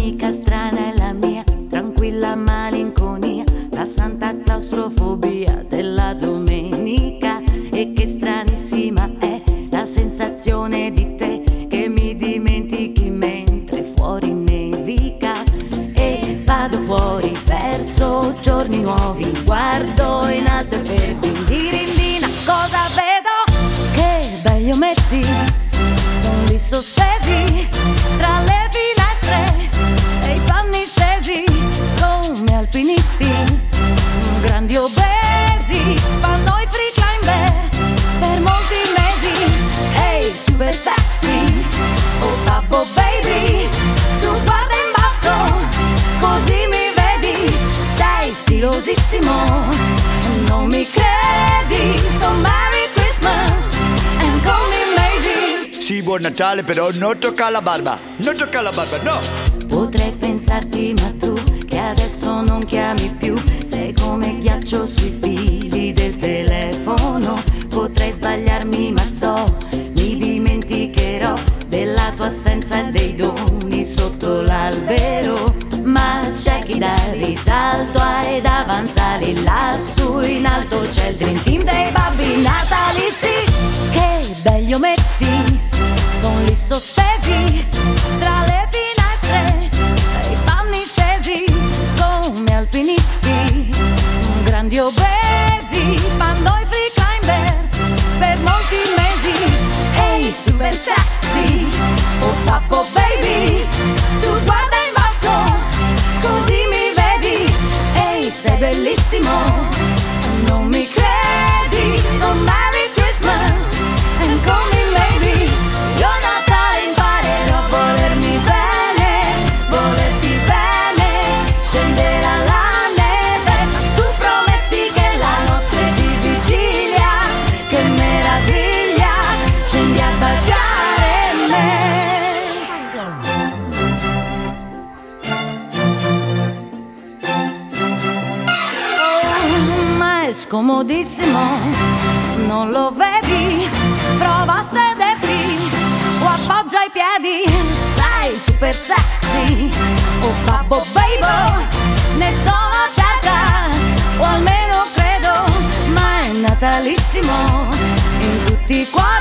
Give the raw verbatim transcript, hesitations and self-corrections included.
amica strana è la mia tranquilla malinconia, la santa claustrofobia della domenica. E che stranissima è la sensazione di te che mi dimentichi mentre fuori nevica. E vado fuori verso giorni nuovi, guardo in alto e per dirindina cosa vedo? Che belli ometti son lì sospesi tra le finestre e i panni stesi come alpinisti grandi obesi. Fanno i free climber per molti mesi. Ehi, super sexy, oh babbo baby, tu guarda in basso così mi vedi. Sei stilosissimo, non mi credi? So Merry Christmas and call me maybe. Sì, buon Natale, però non tocca la barba. Non tocca la barba, no! Potrei pensarti, ma tu che adesso non chiami più, sei come ghiaccio sui fili del telefono. Potrei sbagliarmi, ma so, mi dimenticherò della tua assenza e dei doni sotto l'albero. Ma c'è chi dà il risalto ed avanza lì lassù in alto, c'è il dream team dei babbi natalizi. Che belli ometti son lì sospesi tra le finestre e i panni stesi come alpinisti grandi obesi. Fanno i free climber per molti mesi. Ehi, super sexy, oh babbo baby, tu guarda in basso così mi vedi. Ehi, sei bellissimo, non mi credi? So Merry Christmas and call me maybe. Io a Natale imparerò a volermi bene, volerti bene, scenderà la neve. Tu prometti che la notte di vigilia, che meraviglia, scendi a baciare me. Oh, ma è scomodissimo, non lo vedi? Prova a sederti o appoggia i piedi. Sei super sexy, oh babbo baby, ne sono certa, o almeno credo. Ma è natalissimo in tutti i cuori.